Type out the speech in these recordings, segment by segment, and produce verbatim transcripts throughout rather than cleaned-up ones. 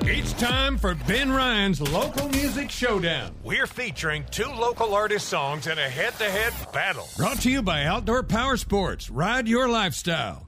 It's time for Ben Ryan's Local Music Showdown. We're featuring two local artist songs in a head-to-head battle. Brought to you by Outdoor Power Sports. Ride your lifestyle.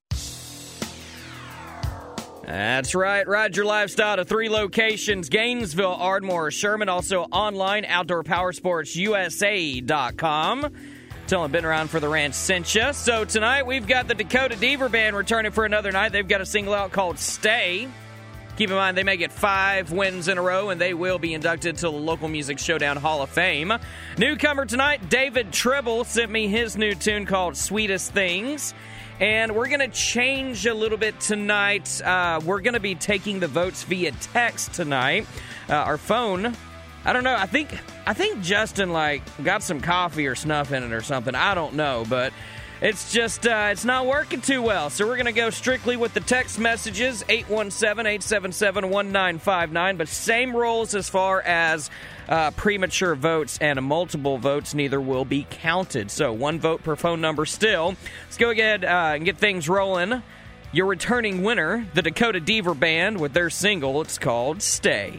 That's right. Ride your lifestyle to three locations: Gainesville, Ardmore, Sherman. Also online, outdoor power sports u s a dot com. Telling Ben Ryan for the Ranch sent you. So tonight we've got the Dakota Deaver Band returning for another night. They've got a single out called Stay. Keep in mind, they may get five wins in a row, and they will be inducted to the Local Music Showdown Hall of Fame. Newcomer tonight, David Tribble sent me his new tune called Sweetest Things. And we're going to change a little bit tonight. Uh, we're going to be taking the votes via text tonight. Uh, our phone, I don't know, I think I think Justin, like, got some coffee or snuff in it or something. I don't know, but it's just, uh, it's not working too well. So we're going to go strictly with the text messages, eight one seven, eight seven seven, one nine five nine. But same rules as far as uh, premature votes and multiple votes. Neither will be counted. So one vote per phone number still. Let's go ahead uh, and get things rolling. Your returning winner, the Dakota Deaver Band, with their single. It's called Stay.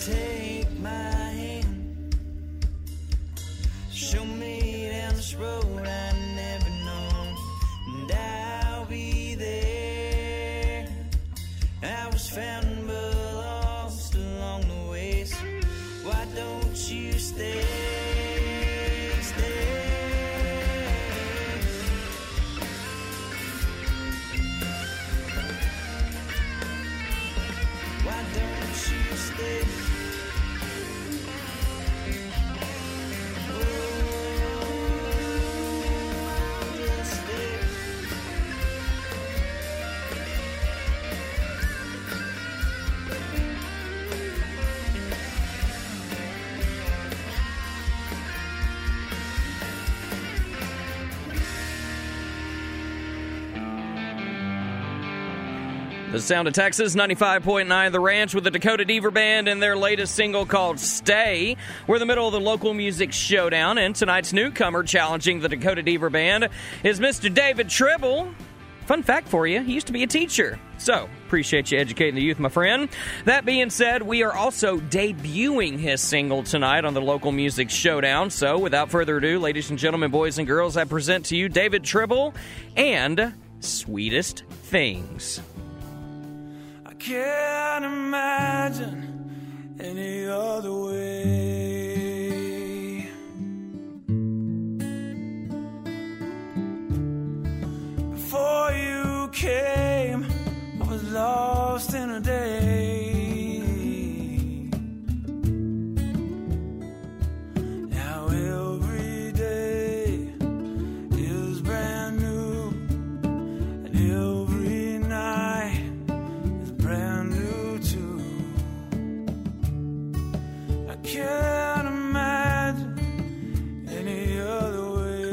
Show me down this road The sound of Texas, ninety-five point nine The Ranch with the Dakota Diva Band and their latest single called Stay. We're in the middle of the local music showdown, and tonight's newcomer challenging the Dakota Diva Band is Mister David Tribble. Fun fact for you, he used to be a teacher. So, appreciate you educating the youth, my friend. That being said, we are also debuting his single tonight on the local music showdown. So, without further ado, ladies and gentlemen, boys and girls, I present to you David Tribble and Sweetest Things. I can't imagine any other way. Before you came, I was lost in a day. Now every day is brand new, and every night brand new too. I can't imagine any other way.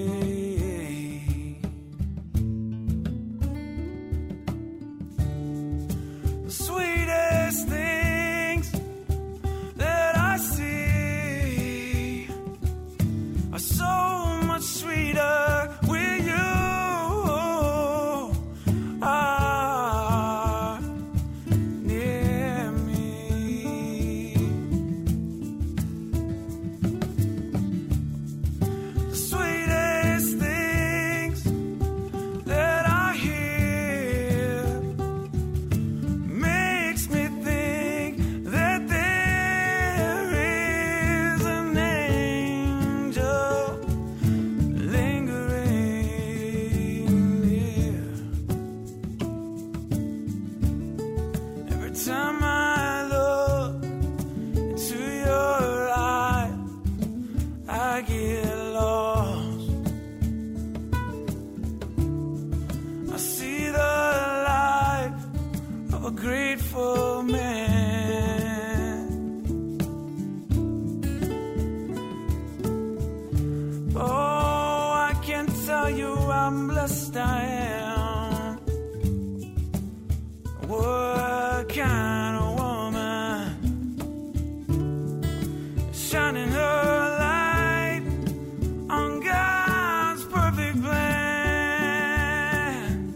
The sweetest things that I see are so much sweeter with you. Ah, near me. The sweetest things that I hear makes me think that there is an angel lingering near. Every time I look into your eyes, I get lost. I see the life of a grateful man. Oh, I can't tell you how blessed I am. What kind of woman is shining her light on God's perfect plan?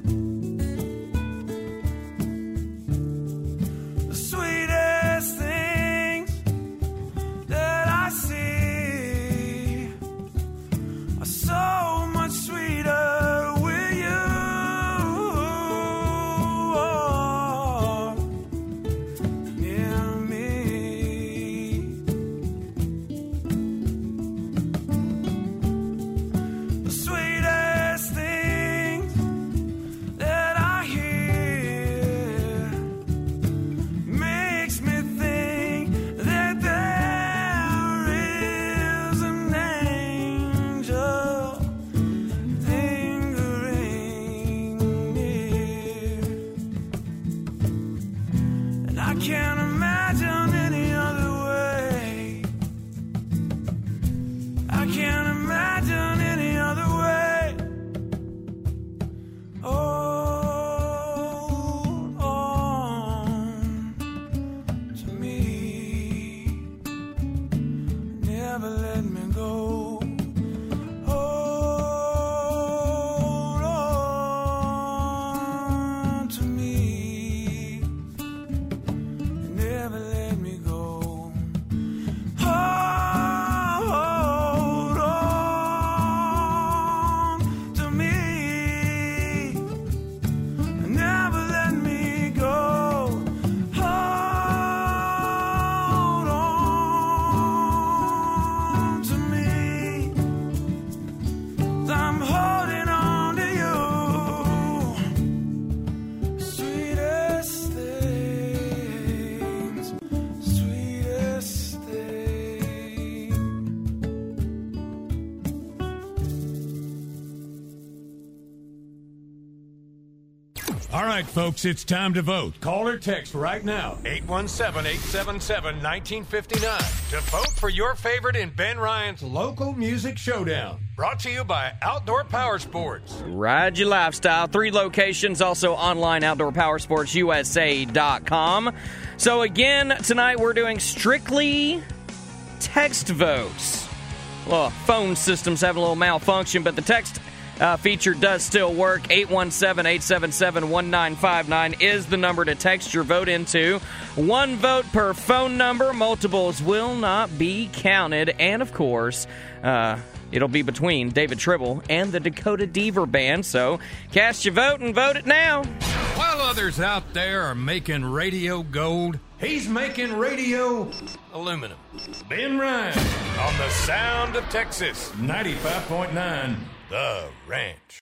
The sweetest things that I see are so much sweeter with you. Near me. The sweetest things that I hear makes me think that there is an angel lingering near. And I can't imagine any other way. I can't imagine any other way. Hold on to me. Never let me go. Hold on to me. Never let me go. Hold on to me. Never let me go. Hold on to me. All right, folks, it's time to vote. Call or text right now. eight one seven, eight seven seven, one nine five nine to vote for your favorite in Ben Ryan's Local Music Showdown. Brought to you by Outdoor Power Sports. Ride your lifestyle. Three locations, also online, outdoor power sports u s a dot com. So again, tonight we're doing strictly text votes. Well, phone system's having a little malfunction, but the text Uh, feature does still work. eight one seven, eight seven seven, one nine five nine is the number to text your vote into. One vote per phone number. Multiples will not be counted. And, of course, uh, it'll be between David Tribble and the Dakota Deaver Band. So cast your vote and vote it now. While others out there are making radio gold, he's making radio Aluminum. Ben Ryan On the sound of Texas. ninety-five point nine. The Ranch.